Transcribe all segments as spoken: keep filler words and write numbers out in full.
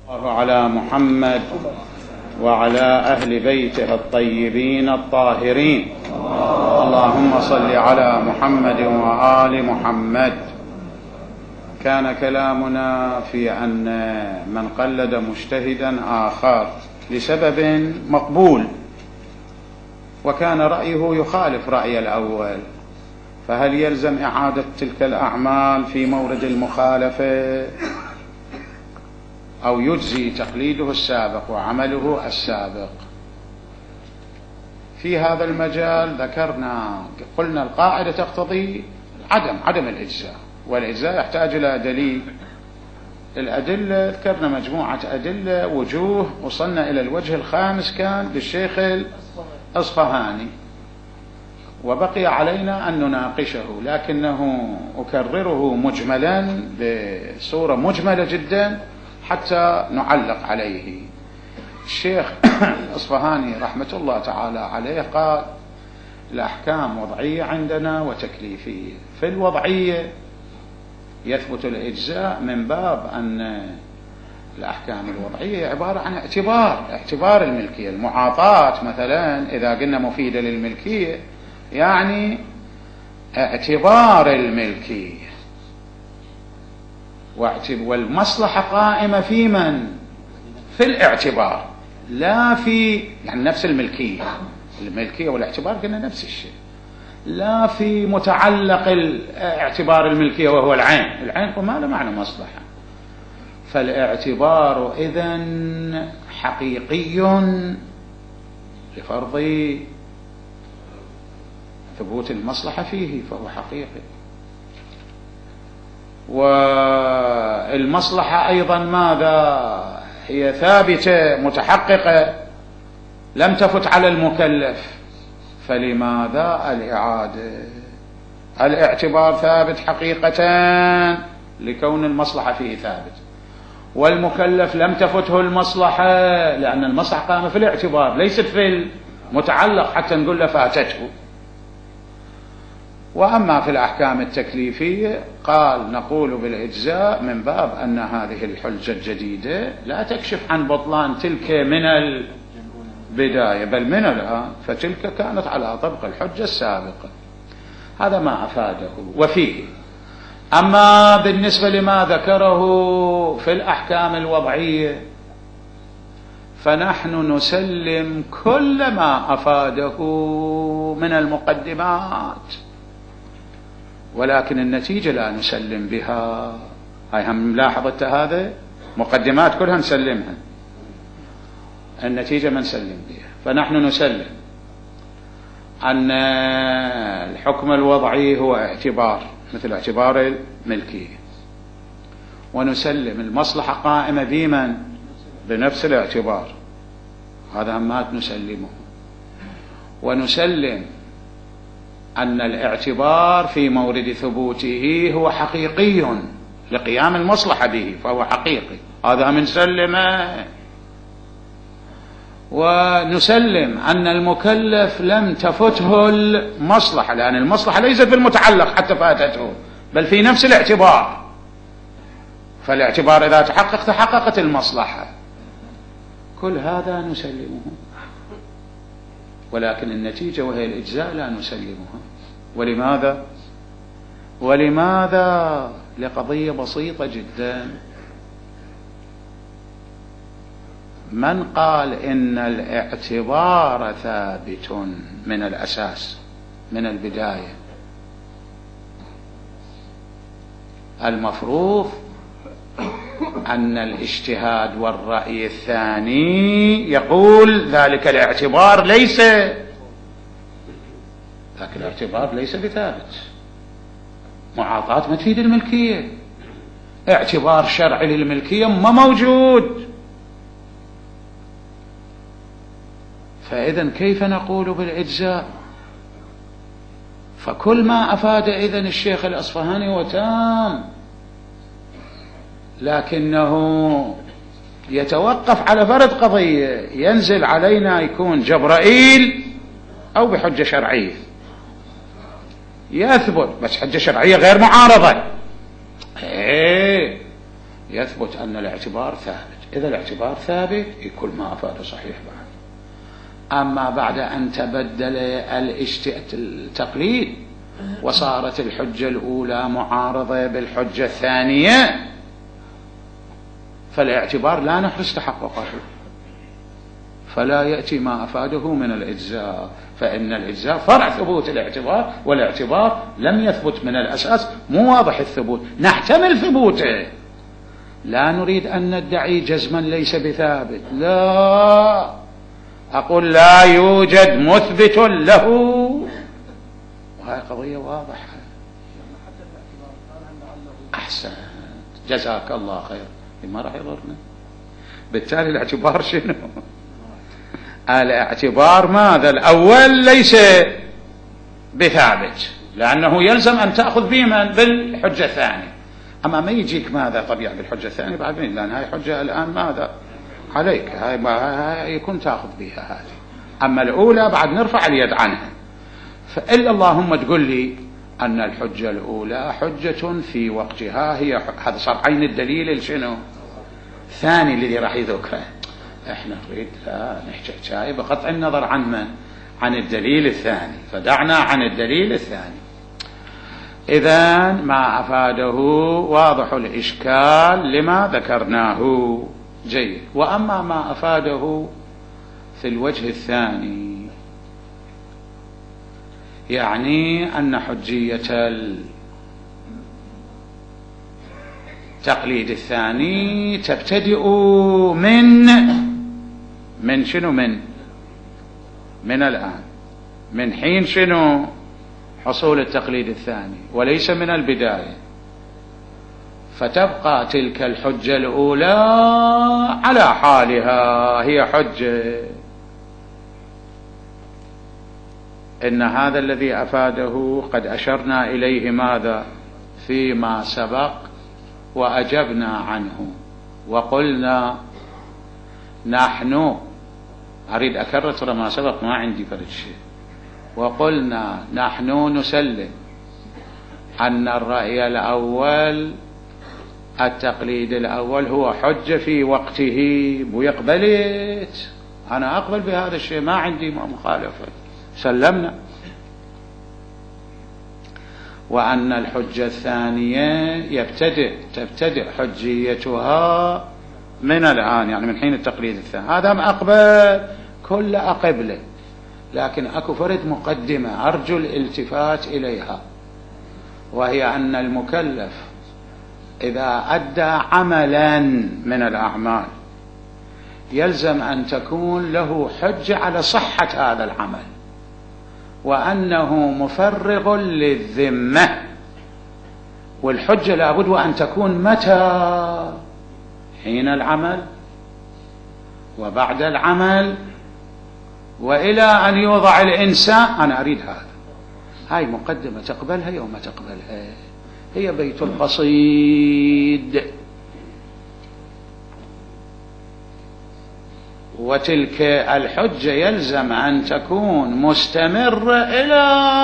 الله على محمد وعلى أهل بيته الطيبين الطاهرين. اللهم صل على محمد وآل محمد. كان كلامنا في أن من قلد مجتهدا آخر لسبب مقبول وكان رأيه يخالف رأي الأول، فهل يلزم إعادة تلك الأعمال في مورد المخالفة أو يجزي تقليده السابق وعمله السابق؟ في هذا المجال ذكرنا قلنا القاعدة تقتضي عدم عدم الإجزاء، والإجزاء يحتاج إلى دليل. الأدلة ذكرنا مجموعة أدلة وجوه، وصلنا إلى الوجه الخامس كان للشيخ الأصفهاني، وبقي علينا أن نناقشه، لكنه أكرره مجملا بصورة مجملة جدا حتى نعلق عليه. الشيخ الأصفهاني رحمة الله تعالى عليه قال الأحكام وضعية عندنا وتكليفية. في الوضعية يثبت الإجزاء من باب أن الأحكام الوضعية عبارة عن اعتبار اعتبار الملكية. المعاطاة مثلا إذا قلنا مفيدة للملكية يعني اعتبار الملكية، والمصلحة قائمة في من؟ في الاعتبار، لا في يعني نفس الملكية. الملكية والاعتبار قلنا نفس الشيء، لا في متعلق الاعتبار الملكية وهو العين. العين وما له معنى مصلحة. فالاعتبار إذن حقيقي لفرض ثبوت المصلحة فيه، فهو حقيقي. والمصلحة أيضا ماذا؟ هي ثابتة متحققة لم تفت على المكلف، فلماذا الإعادة؟ الاعتبار ثابت حقيقة لكون المصلحة فيه ثابت، والمكلف لم تفته المصلحة لأن المصلحة قامت في الاعتبار ليست في المتعلق حتى نقول له فاتته. وأما في الأحكام التكليفية قال نقول بالإجزاء من باب أن هذه الحجة الجديدة لا تكشف عن بطلان تلك من البداية بل من الآن، فتلك كانت على طبق الحجة السابقة. هذا ما أفاده وفيه. أما بالنسبة لما ذكره في الأحكام الوضعية فنحن نسلم كل ما أفاده من المقدمات، ولكن النتيجة لا نسلم بها. هاي هم ملاحظة هذا، مقدمات كلها نسلمها، النتيجة ما نسلم بها. فنحن نسلم أن الحكم الوضعي هو اعتبار مثل اعتبار الملكية، ونسلم المصلحة قائمة بمن؟ بنفس الاعتبار، هذا همات نسلمه. ونسلم أن الاعتبار في مورد ثبوته هو حقيقي لقيام المصلحة به، فهو حقيقي، هذا من سلمه. ونسلم أن المكلف لم تفته المصلحة، لأن المصلحة ليست في المتعلق حتى فاتته بل في نفس الاعتبار، فالاعتبار إذا تحقق تحققت المصلحة. كل هذا نسلمه، ولكن النتيجة وهي الإجزاء لا نسلمها. ولماذا؟ ولماذا؟ لقضية بسيطة جدا. من قال إن الاعتبار ثابت من الأساس من البداية؟ المفروض أن الاجتهاد والرأي الثاني يقول ذلك الاعتبار ليس ذاك الاعتبار ليس بثابت. معاطاة ما تفيد الملكية، اعتبار شرعي للملكية ما موجود. فإذن كيف نقول بالإجزاء؟ فكل ما أفاد إذن الشيخ الأصفهاني هو تام، لكنه يتوقف على فرد قضية ينزل علينا يكون جبرائيل أو بحجة شرعية يثبت، بس حجة شرعية غير معارضة. إيه يثبت أن الاعتبار ثابت. إذا الاعتبار ثابت يكون ما أفاد صحيح بعد. أما بعد أن تبدل التقليد وصارت الحجة الأولى معارضة بالحجة الثانية، فالاعتبار لا نحرص تحققه، فلا يأتي ما أفاده من الإجزاء، فإن الإجزاء فرع ثبوت الاعتبار، والاعتبار لم يثبت من الأساس، مو واضح الثبوت، نحتمل ثبوته، لا نريد أن ندعي جزما ليس بثابت، لا، أقول لا يوجد مثبت له، وهي قضية واضحة. أحسن، جزاك الله خير. ما راح يضرنا. بالتالي الاعتبار شنو؟ الاعتبار ماذا؟ الأول ليس بثابت، لأنه يلزم أن تأخذ بمن؟ بالحجة الثانية. أما ما يجيك ماذا طبيعي بالحجة الثانية بعد مين؟ لأن هاي حجة الآن ماذا عليك، هاي, هاي يكون تأخذ بها هذه. أما الأولى بعد نرفع اليد عنها. فإلا اللهم تقول لي أن الحجة الأولى حجة في وقتها، هي هذا صار عين الدليل شنو؟ الثاني الذي راح يذكره. احنا نريد لا نحكي شيء بقطع النظر عن من؟ عن الدليل الثاني، فدعنا عن الدليل الثاني. إذن ما أفاده واضح الإشكال لما ذكرناه، جيد. وأما ما أفاده في الوجه الثاني، يعني أن حجية التقليد الثاني تبتدئ من من شنو؟ من من الآن، من حين شنو؟ حصول التقليد الثاني، وليس من البداية. فتبقى تلك الحجة الأولى على حالها، هي حجة. إن هذا الذي أفاده قد أشرنا إليه ماذا؟ فيما سبق، وأجبنا عنه وقلنا نحن، أريد أكرر ترى ما سبق ما عندي فرد شيء، وقلنا نحن نسلم أن الرأي الأول التقليد الأول هو حجة في وقته. ويقبلت، أنا أقبل بهذا الشيء، ما عندي مخالفة، سلمنا. وأن الحجة الثانية يبتدئ تبتدئ حجيتها من الآن، يعني من حين التقليد الثاني، هذا ما أقبل، كل أقبله. لكن أكو فرد مقدمة أرجو الالتفات إليها، وهي أن المكلف إذا أدى عملا من الأعمال يلزم أن تكون له حجة على صحة هذا العمل، وأنه مفرغ للذمة. والحجة لابد وأن تكون متى؟ حين العمل وبعد العمل وإلى أن يوضع الإنسان. أنا أريد هذا. هاي مقدمة تقبلها يوم ما تقبلها، هي بيت القصيد. وتلك الحجة يلزم أن تكون مستمرة إلى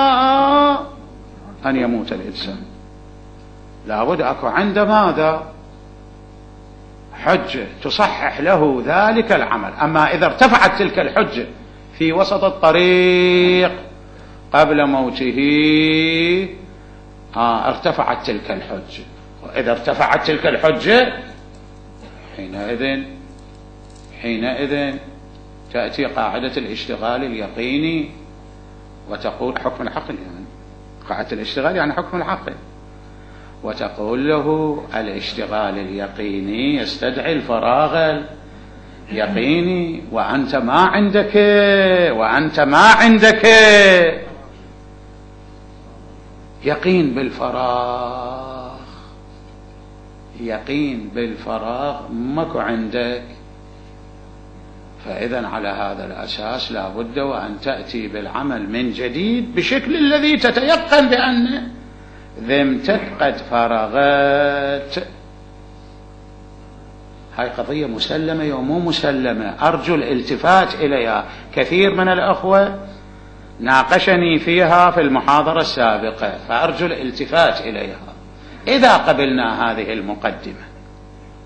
أن يموت الإنسان. لابد أكو عند ماذا؟ حجة تصحح له ذلك العمل. أما إذا ارتفعت تلك الحجة في وسط الطريق قبل موته آه ارتفعت تلك الحجة. وإذا ارتفعت تلك الحجة حينئذ حينئذ تأتي قاعدة الاشتغال اليقيني وتقول حكم العقل، يعني قاعدة الاشتغال يعني حكم العقل، وتقول له الاشتغال اليقيني يستدعي الفراغ اليقيني، وأنت ما عندك وأنت ما عندك يقين بالفراغ، يقين بالفراغ ماكو عندك. فإذا على هذا الأساس لا بد وأن تأتي بالعمل من جديد بشكل الذي تتيقن بأن ذمتك قد فرغت. هاي قضية مسلمة يوم مو مسلمة، أرجو الالتفات إليها. كثير من الأخوة ناقشني فيها في المحاضرة السابقة، فأرجو الالتفات إليها. إذا قبلنا هذه المقدمة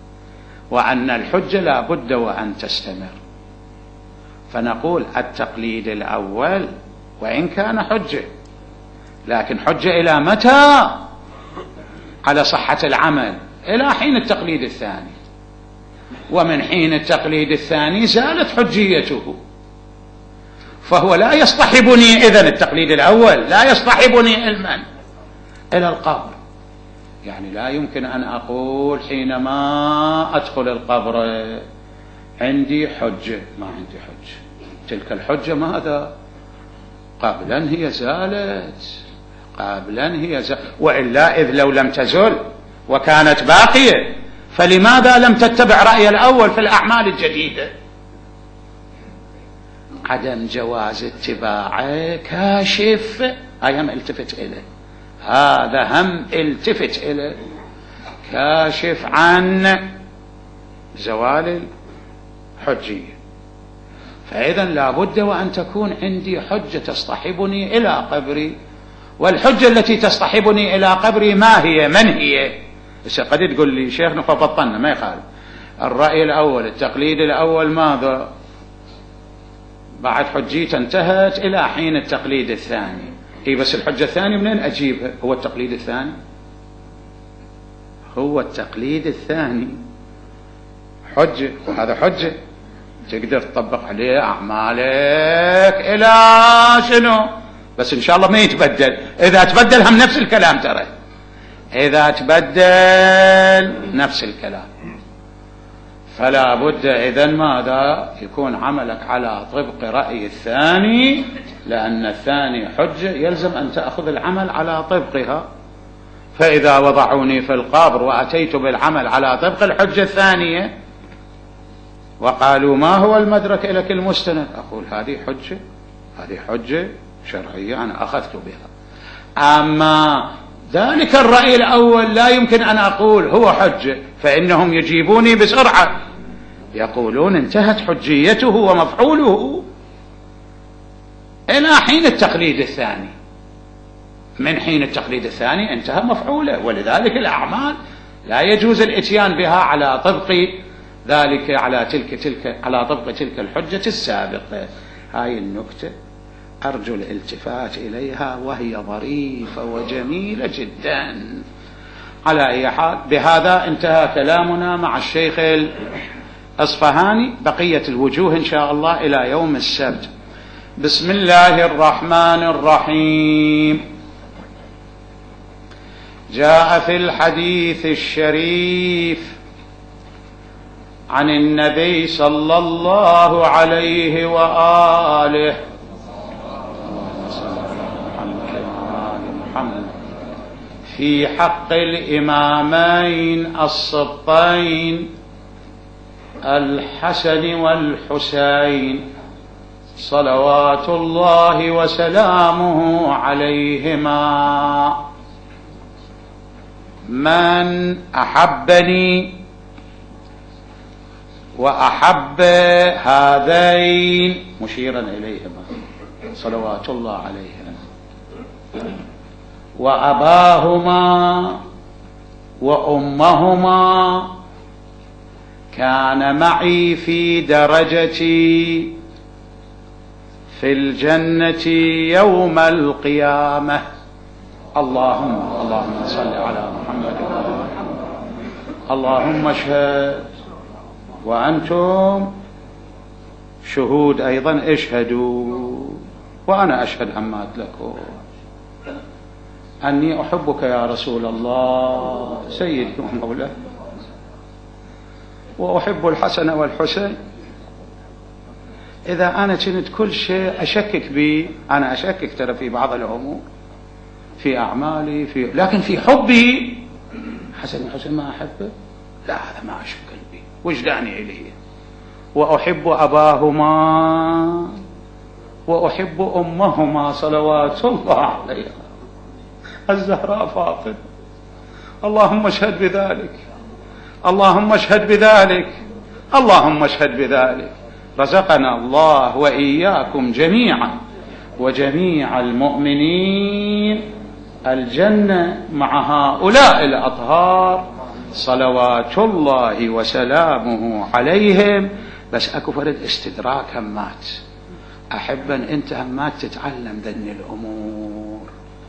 وأن الحجة لا بد وأن تستمر. فنقول التقليد الأول وإن كان حجة، لكن حجة إلى متى؟ على صحة العمل إلى حين التقليد الثاني، ومن حين التقليد الثاني زالت حجيته، فهو لا يصطحبني إذن التقليد الأول لا يصطحبني علما إلى القبر. يعني لا يمكن أن أقول حينما أدخل القبر عندي حجة، ما عندي حجة. تلك الحجة ماذا؟ قبلا هي زالت، قبلا هي زالت، وإلا إذ لو لم تزل وكانت باقية فلماذا لم تتبع رأي الأول في الأعمال الجديدة؟ عدم جواز اتباعه كاشف، هاي هم التفت إليه، هذا هم التفت إليه، كاشف عن زوال الحجية. فإذا لا بد وأن تكون عندي حجة تصطحبني إلى قبري. والحجة التي تصطحبني إلى قبري ما هي؟ من هي؟ بس قد تقول لي شيخنا فبطلنا، ما يخالف. الرأي الأول التقليد الأول ماذا؟ بعد حجيته انتهت إلى حين التقليد الثاني. هي بس الحجة الثانية منين أجيبها؟ هو التقليد الثاني، هو التقليد الثاني حجة، وهذا حجة تقدر تطبق عليه أعمالك إلى شنو؟ بس إن شاء الله ما يتبدل. إذا تبدل هم نفس الكلام، ترى إذا تبدل نفس الكلام. فلا بد إذن ماذا؟ يكون عملك على طبق رأي الثاني، لأن الثاني حجة يلزم أن تأخذ العمل على طبقها. فإذا وضعوني في القبر وأتيت بالعمل على طبق الحجة الثانية وقالوا ما هو المدرك لك المستند، أقول هذه حجة، هذه حجة شرعية أنا أخذت بها. أما ذلك الرأي الأول لا يمكن أن أقول هو حجة، فإنهم يجيبوني بسرعة يقولون انتهت حجيته ومفعوله إلى حين التقليد الثاني. من حين التقليد الثاني انتهى مفعوله، ولذلك الأعمال لا يجوز الاتيان بها على طبق ذلك، على تلك تلك على طبق تلك الحجة السابقة. هاي النكتة أرجو الالتفات إليها، وهي ظريفة وجميلة جدا. على أي حال، بهذا انتهى كلامنا مع الشيخ الأصفهاني. بقية الوجوه إن شاء الله إلى يوم السبت. بسم الله الرحمن الرحيم. جاء في الحديث الشريف عن النبي صلى الله عليه وآله في حق الإمامين السبطين الحسن والحسين صلوات الله وسلامه عليهما: من أحبني وأحب هذين، مشيرا إليهما صلوات الله عليهما، وأباهما وأمهما، كان معي في درجتي في الجنة يوم القيامة. اللهم اللهم صل على محمد. اللهم اشهد وأنتم شهود أيضا، اشهدوا وأنا أشهد همات لكم أني أحبك يا رسول الله سيدي ومولاه، وأحب الحسن والحسين. إذا أنا كنت كل شيء أشكك به، أنا أشكك ترى في بعض الأمور في أعمالي، في لكن في حبي حسن والحسين ما أحبه، لا هذا ما أشك به، وجداني إليه. وأحب أباهما وأحب أمهما صلوات الله عليها الزهراء فاطمة. اللهم اشهد بذلك، اللهم اشهد بذلك، اللهم اشهد بذلك. رزقنا الله وإياكم جميعا وجميع المؤمنين الجنة مع هؤلاء الأطهار صلوات الله وسلامه عليهم. بس اكو فرد استدراك همات، احب ان انت همات تتعلم ذن الامور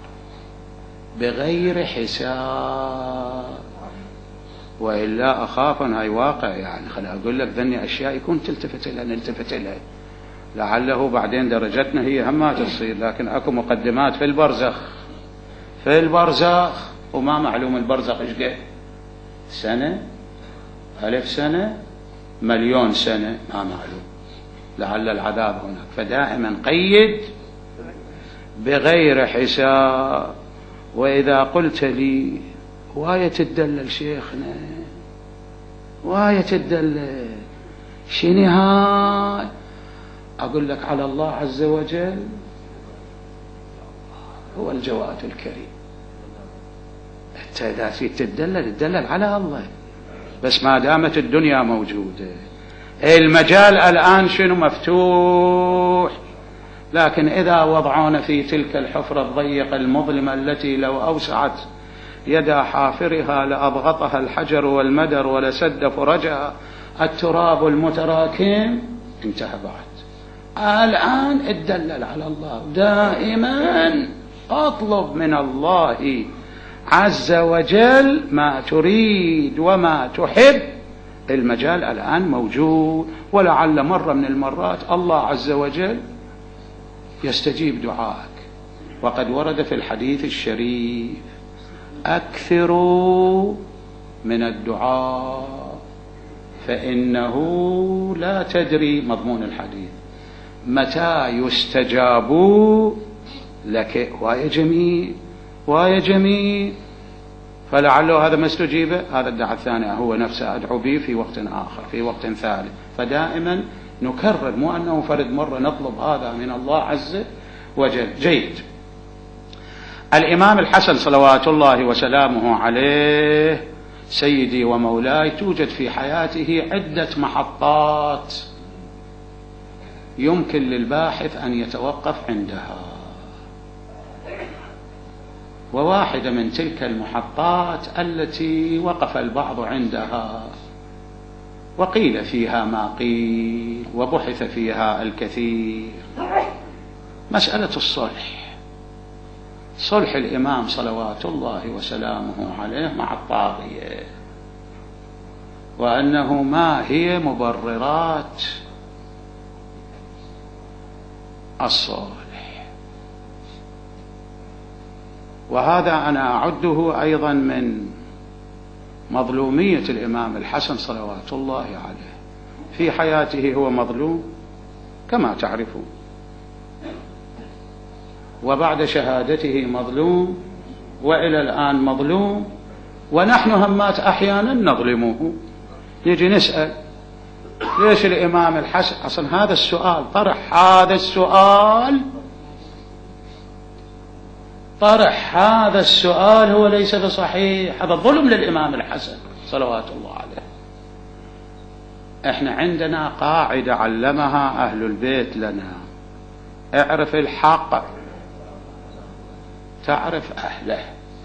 بغير حساب، والا اخاف ان هاي واقع. يعني خليني اقول لك ذني اشياء يكون تلتفت لها نلتفت لها، لعله بعدين درجتنا هي همات تصير، لكن اكو مقدمات في البرزخ، في البرزخ وما معلوم البرزخ ايش قد سنة، ألف سنة، مليون سنة، ما معلوم، لعل العذاب هناك. فدائما قيد بغير حساب. وإذا قلت لي واية تدلل شيخنا، واية تدلل شنو هاي؟ أقول لك على الله عز وجل هو الجواد الكريم. إذا تدلل تدلل على الله، بس ما دامت الدنيا موجودة. المجال الآن شنو؟ مفتوح. لكن إذا وضعونا في تلك الحفرة الضيقة المظلمة التي لو أوسعت يد حافرها لأضغطها الحجر والمدر ولسد فرجها التراب المتراكم، انتهى بعد. الآن اتدلل على الله. دائما أطلب من الله عز وجل ما تريد وما تحب. المجال الآن موجود، ولعل مرة من المرات الله عز وجل يستجيب دعائك. وقد ورد في الحديث الشريف: أكثروا من الدعاء فإنه لا تدري، مضمون الحديث، متى يستجاب لك. ويا جميل، ويا جميل. فلعله هذا ما استجيبه، هذا الدعاء الثاني هو نفسه أدعو به في وقت آخر، في وقت ثالث. فدائما نكرر، مو أنه فرد مرة نطلب هذا من الله عز وجل. جيد. الإمام الحسن صلوات الله وسلامه عليه سيدي ومولاي، توجد في حياته عدة محطات يمكن للباحث أن يتوقف عندها، وواحدة من تلك المحطات التي وقف البعض عندها وقيل فيها ما قيل وبحث فيها الكثير، مسألة الصلح. صلح الإمام صلوات الله وسلامه عليه مع الطاغية، وأنه ما هي مبررات الصلح. وهذا أنا أعده أيضا من مظلومية الإمام الحسن صلوات الله عليه. في حياته هو مظلوم كما تعرفون، وبعد شهادته مظلوم، وإلى الآن مظلوم، ونحن همات أحيانا نظلمه. نجي نسأل ليش الإمام الحسن؟ أصلا هذا السؤال، طرح هذا السؤال، طرح هذا السؤال هو ليس بصحيح، هذا ظلم للإمام الحسن صلوات الله عليه. احنا عندنا قاعدة علمها أهل البيت لنا: اعرف الحق تعرف أهله.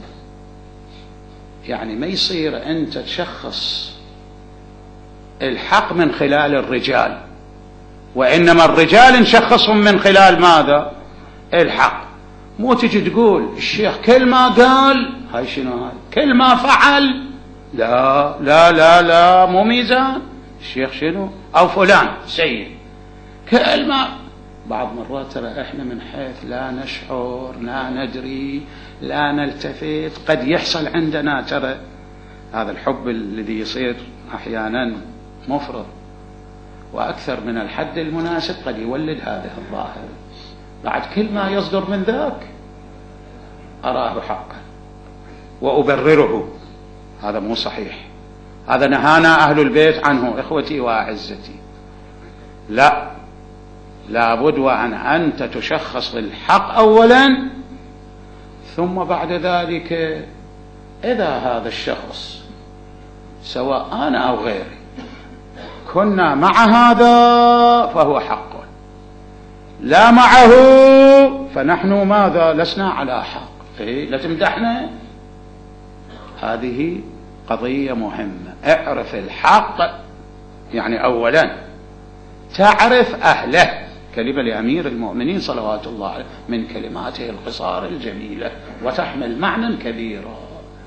يعني ما يصير أنت تشخص الحق من خلال الرجال، وإنما الرجال نشخصهم من خلال ماذا؟ الحق. مو تجي تقول الشيخ كل ما قال هاي شنو هاي، كل ما فعل، لا لا لا لا، مو ميزان. الشيخ شنو؟ أو فلان سيد كل ما. بعض مرات ترى احنا من حيث لا نشعر، لا ندري، لا نلتفت، قد يحصل عندنا ترى هذا الحب الذي يصير احيانا مفرط واكثر من الحد المناسب، قد يولد هذا الظاهر. بعد كل ما يصدر من ذاك اراه حقا وابرره. هذا مو صحيح، هذا نهانا اهل البيت عنه اخوتي واعزتي. لا، لابد وأن أنت تشخص الحق أولا، ثم بعد ذلك إذا هذا الشخص سواء أنا أو غيري كنا مع هذا فهو حق، لا معه فنحن ماذا؟ لسنا على حق. إيه؟ لا تمدحنا، هذه قضية مهمة. اعرف الحق، يعني أولا تعرف أهله. كلمة لأمير المؤمنين صلوات الله عليه من كلماته القصار الجميلة وتحمل معنى كبيرا،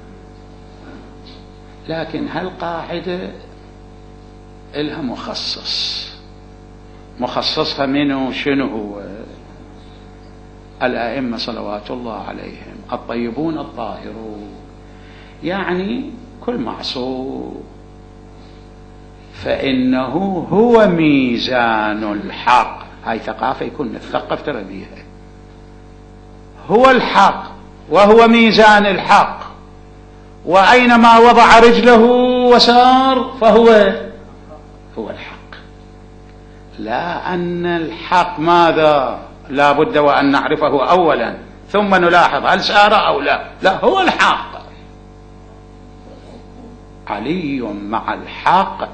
لكن هالقاعدة إلها مخصص. مخصصها منه شنو هو؟ الأئمة صلوات الله عليهم الطيبون الطاهرون، يعني كل معصوم فإنه هو ميزان الحق. هاي ثقافة يكون مثقف ترى بيها. هو الحق وهو ميزان الحق، وأينما وضع رجله وسار فهو هو الحق. لا أن الحق ماذا؟ لا بد وأن نعرفه أولا ثم نلاحظ هل سار أو لا. لا، هو الحق. علي مع الحق،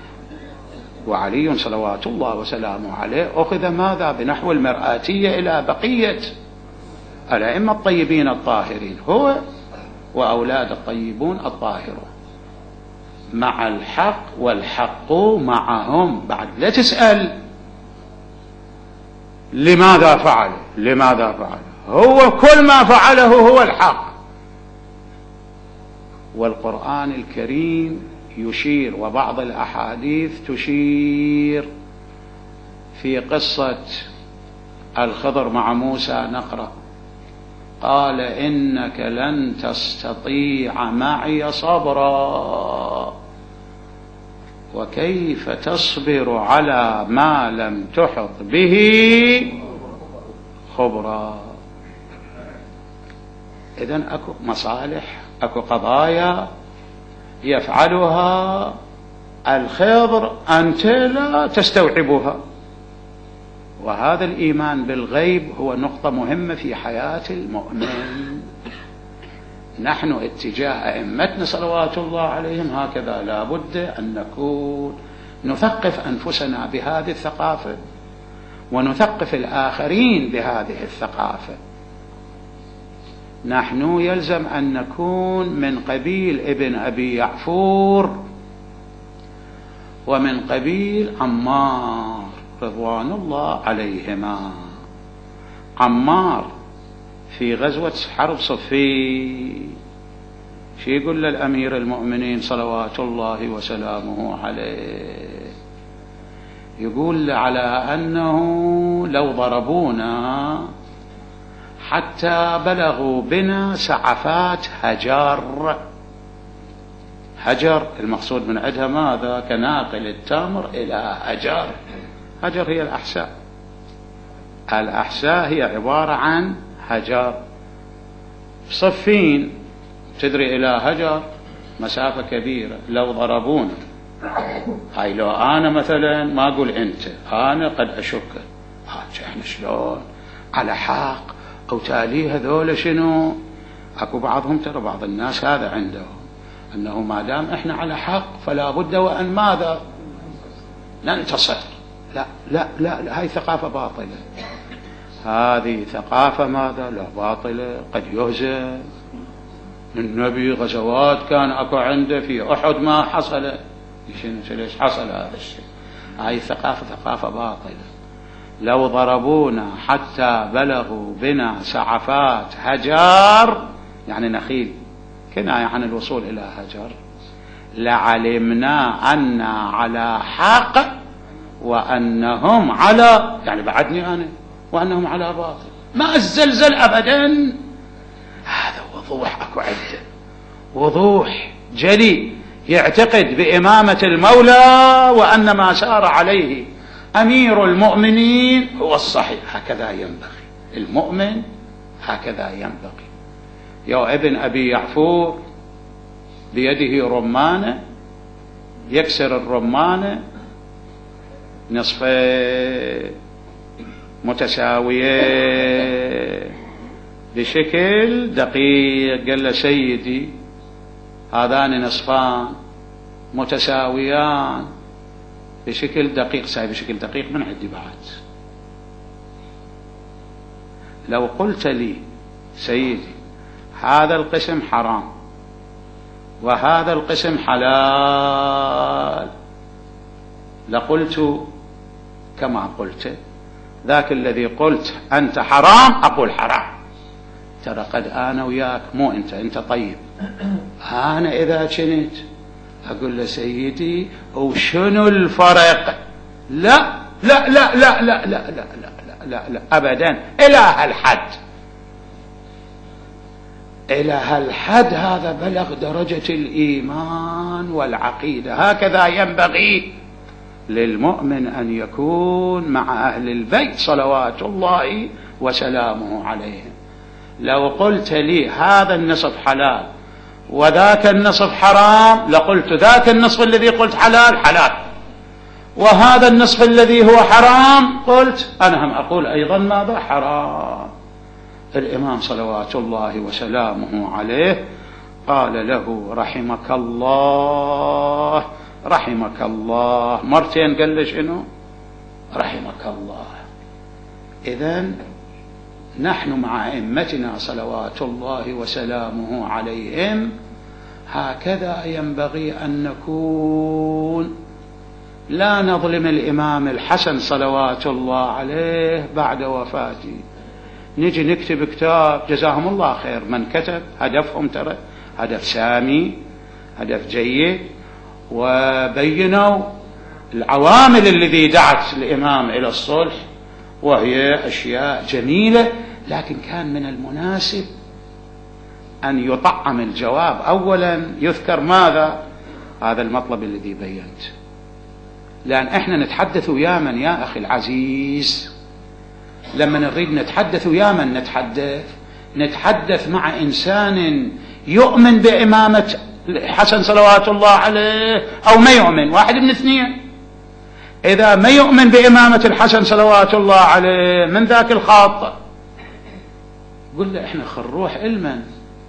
وعلي صلوات الله وسلامه عليه أخذ ماذا؟ بنحو المرآتية إلى بقية الأئمة الطيبين الطاهرين، هو وأولاد الطيبون الطاهرون مع الحق، والحق معهم. بعد لا تسأل لماذا فعل، لماذا فعل، هو كل ما فعله هو الحق. والقرآن الكريم يشير، وبعض الأحاديث تشير في قصة الخضر مع موسى. نقرأ: قال إنك لن تستطيع معي صبرا وكيف تصبر على ما لم تحط به خبرا. إذن أكو مصالح، أكو قضايا يفعلها الخضر أنت لا تستوعبها. وهذا الإيمان بالغيب هو نقطة مهمة في حياة المؤمن. نحن اتجاه أئمتنا صلوات الله عليهم هكذا، لا بد أن نكون نثقف أنفسنا بهذه الثقافة ونثقف الآخرين بهذه الثقافة. نحن يلزم أن نكون من قبيل ابن أبي يعفور ومن قبيل عمار رضوان الله عليهما. عمار في غزوة حرب صفين شو يقول للأمير المؤمنين صلوات الله وسلامه عليه؟ يقول على أنه لو ضربونا حتى بلغوا بنا سعفات هجر. هجر المقصود من عندها ماذا؟ كناقل التمر إلى هجر. هجر هي الأحساء، الأحساء هي عبارة عن هجر. صفين تدري إلى هجر مسافة كبيرة. لو ضربونا، هاي لو أنا مثلا ما أقول أنت، أنا قد أشك احنا شلون على حق أو تالي هذول شنو. أكو بعضهم ترى بعض الناس هذا عندهم أنه ما دام إحنا على حق فلا بد وأن ماذا؟ ننتصر. لا لا لا, لا هاي ثقافة باطلة. هذه ثقافة ماذا؟ لا باطلة. قد يهزم النبي غزوات كان أكو عنده في أحد ما حصل. ليش حصل هذا الشيء؟ هاي ثقافة ثقافة باطلة. لو ضربونا حتى بلغوا بنا سعفات هجر، يعني نخيل، كناية عن الوصول إلى هجر، لعلمنا أن على حق وأنهم على، يعني بعدني أنا، وأنهم على باطل. ما الزلزل أبدا. هذا وضوح أكو عنده، وضوح جلي. يعتقد بإمامة المولى وأن ما سار عليه أمير المؤمنين هو الصحيح. هكذا ينبغي المؤمن، هكذا ينبغي. يا ابن أبي يعفور بيده رمانة، يكسر الرمانة نصفين متساوية بشكل دقيق. قال له سيدي هذان نصفان متساويان بشكل دقيق. ساي بشكل دقيق من عندي بعد. لو قلت لي سيدي هذا القسم حرام وهذا القسم حلال لقلت كما قلت، ذاك الذي قلت أنت حرام أقول حرام. ترى قد أنا وياك، مو أنت، أنت طيب، أنا إذا كنت أقول له سيدي وشنو الفرق؟ لا لا لا لا لا لا لا لا لا, لا أبدا، إلى هالحد، إلى هالحد. هذا بلغ درجة الإيمان والعقيدة. هكذا ينبغي للمؤمن أن يكون مع أهل البيت صلوات الله وسلامه عليهم. لو قلت لي هذا النصف حلال وذاك النصف حرام لقلت ذاك النصف الذي قلت حلال حلال، وهذا النصف الذي هو حرام قلت أنا هم أقول أيضا ماذا؟ حرام. الإمام صلوات الله وسلامه عليه قال له رحمك الله رحمك الله مرتين، قال له شنو؟ رحمك الله. إذن نحن مع أئمتنا صلوات الله وسلامه عليهم هكذا ينبغي أن نكون. لا نظلم الإمام الحسن صلوات الله عليه بعد وفاته. نجي نكتب كتاب، جزاهم الله خير من كتب، هدفهم ترى هدف سامي، هدف جيد، وبينوا العوامل التي دعت الإمام إلى الصلح، وهي أشياء جميلة، لكن كان من المناسب أن يطعم الجواب. أولا يذكر ماذا؟ هذا المطلب الذي بينت، لأن إحنا نتحدث ويا من يا أخي العزيز؟ لما نريد نتحدث ويا من نتحدث؟ نتحدث مع إنسان يؤمن بإمامة حسن صلوات الله عليه أو ما يؤمن، واحد من اثنين. إذا ما يؤمن بإمامة الحسن صلوات الله عليه من ذاك الخاطئ، قل له إحنا خنروح علما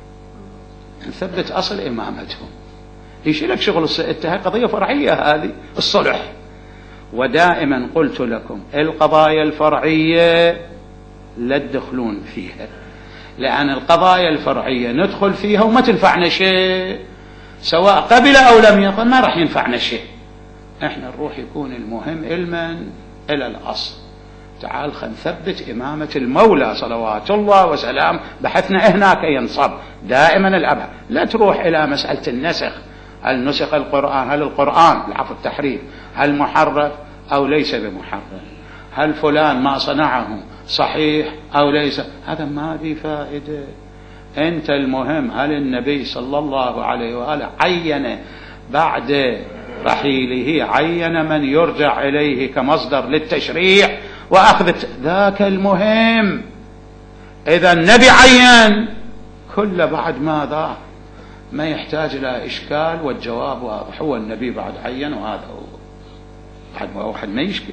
نثبت أصل إمامتهم. يشيلك شغل السئة، قضية فرعية هذه الصلح. ودائما قلت لكم القضايا الفرعية لا تدخلون فيها، لأن القضايا الفرعية ندخل فيها وما تنفعنا شيء، سواء قبل أو لم يقل ما راح ينفعنا شيء. احنا نروح يكون المهم علما إلى الأصل. تعال خل نثبت إمامة المولى صلوات الله وسلام، بحثنا هناك ينصب دائما الأبحث. لا تروح إلى مسألة النسخ، هل نسخ القرآن، هل القرآن العفو التحريف هل محرف أو ليس بمحرف، هل فلان ما صنعه صحيح أو ليس، هذا ما في فائدة. أنت المهم هل النبي صلى الله عليه وآله عين بعد رحيله عين من يرجع إليه كمصدر للتشريع وأخذ ذاك المهم. إذا النبي عين كل بعد ماذا ما يحتاج إلى إشكال، والجواب واضح، هو النبي بعد عين وهذا هو بعد ما واحد ما يشكل.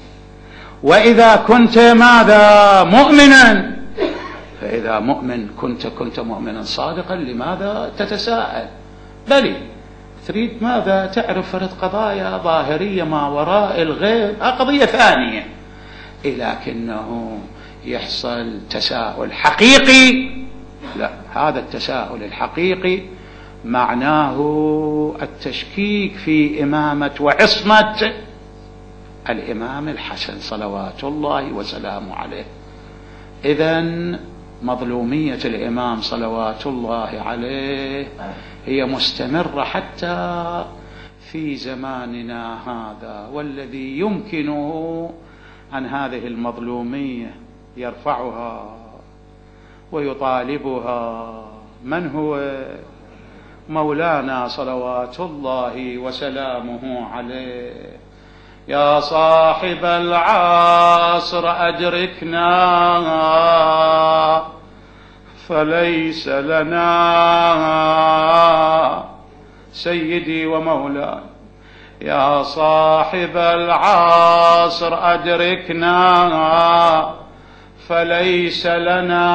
وإذا كنت ماذا مؤمنا، فإذا مؤمن كنت كنت مؤمنا صادقا، لماذا تتساءل؟ بل تريد ماذا تعرف فرد قضايا ظاهرية ما وراء الغيب، قضية ثانية، لكنه يحصل تساؤل حقيقي. لا، هذا التساؤل الحقيقي معناه التشكيك في إمامة وعصمة الإمام الحسن صلوات الله وسلامه عليه. إذن مظلومية الإمام صلوات الله عليه هي مستمرة حتى في زماننا هذا، والذي يمكنه أن هذه المظلومية يرفعها ويطالبها من هو؟ مولانا صلوات الله وسلامه عليه. يا صاحب العصر أدركنا فليس لنا، سيدي ومولاي يا صاحب العصر أدركنا فليس لنا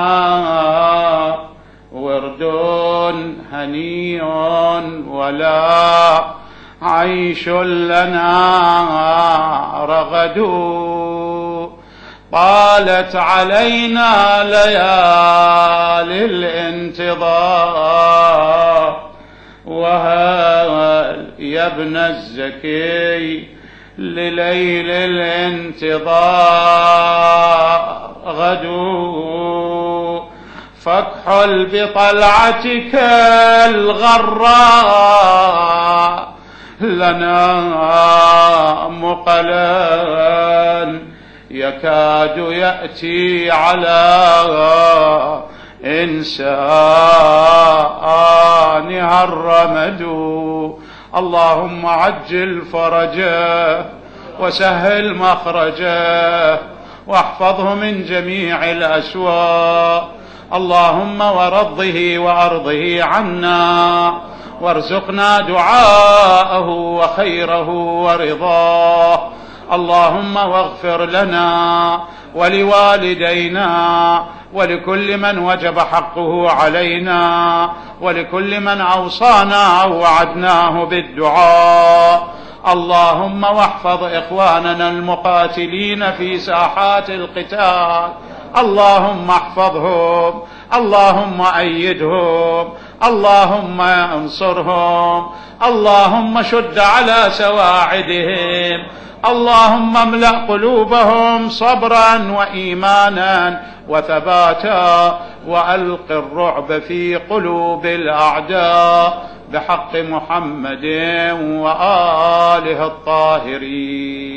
ورد هنيء ولا عيش لنا رغد، طالت علينا ليالي الانتظار وهل يا ابن الزكي لليل الانتظار غدو فاكحل بطلعتك الغراء لنا مقلا يكاد يأتي على إنسانها الرمد. اللهم عجل فرجه وسهل مخرجه واحفظه من جميع الأسواء. اللهم ورضه وأرضه عنا وارزقنا دعاءه وخيره ورضاه. اللهم واغفر لنا ولوالدينا ولكل من وجب حقه علينا ولكل من أوصانا أو وعدناه بالدعاء. اللهم واحفظ إخواننا المقاتلين في ساحات القتال. اللهم احفظهم، اللهم أيدهم، اللهم انصرهم، اللهم شد على سواعدهم، اللهم املأ قلوبهم صبرا وإيمانا وثباتا وألق الرعب في قلوب الأعداء بحق محمد وآله الطاهرين.